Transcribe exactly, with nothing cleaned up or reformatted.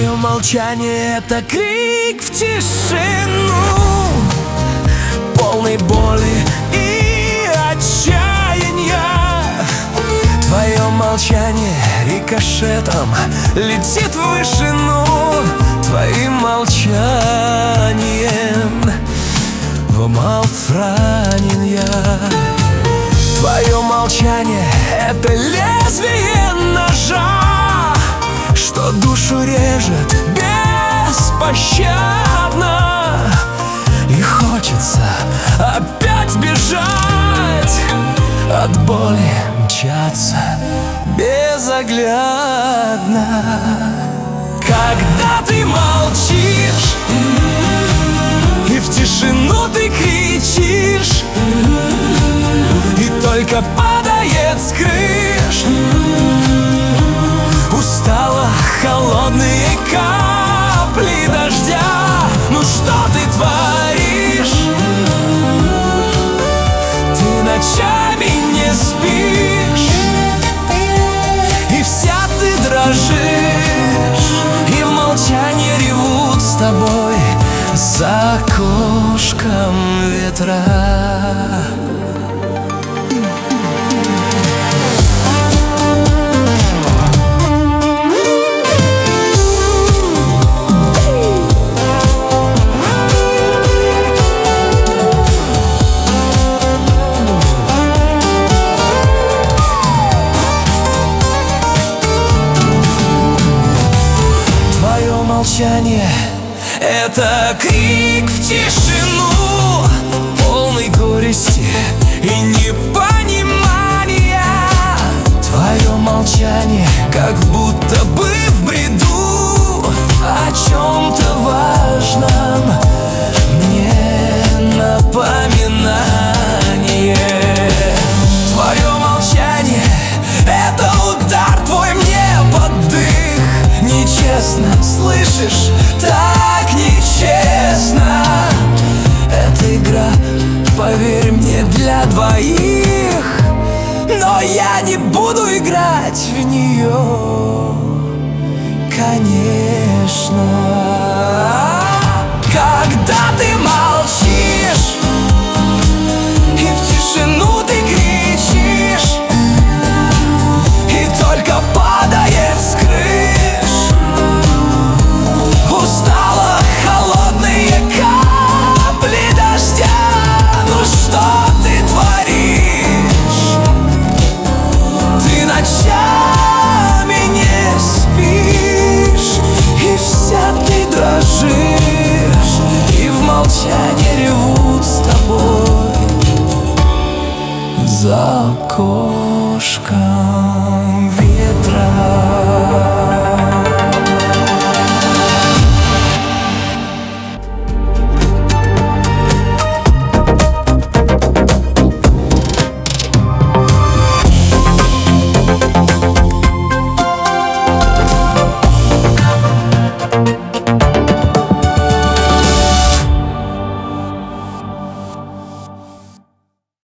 Твое молчание — это крик в тишину, полный боли и отчаяния. Твое молчание рикошетом летит в вышину, твоим молчанием в мouth ранен я. Твое молчание — это лезвие ножа, что душу режет беспощадно. И хочется опять бежать, от боли мчаться безоглядно. Когда ты молчишь и в тишину ты кричишь, и только падает с крыш устало холодные капли дождя. Ну что ты творишь? Ты ночами не спишь, и вся ты дрожишь, и в молчании ревут с тобой за окошком ветра. Молчание — это крик в тишину, полный горести и непонимания. Твое молчание как будто бы в бреду о чем-то важном мне напоминание. Твое молчание — это удар твой мне под дых. Нечестно, слышишь, так нечестно. Эта игра, поверь мне, для двоих, но я не буду играть в нее, конечно. Когда ты молчишь и в тишину ты кричишь, и только падает с крыш устало холодные капли дождя. Ну что ты творишь? Ты ночами не спишь, и вся ты дрожишь, и в молчании ревут с тобой за окошком ветра.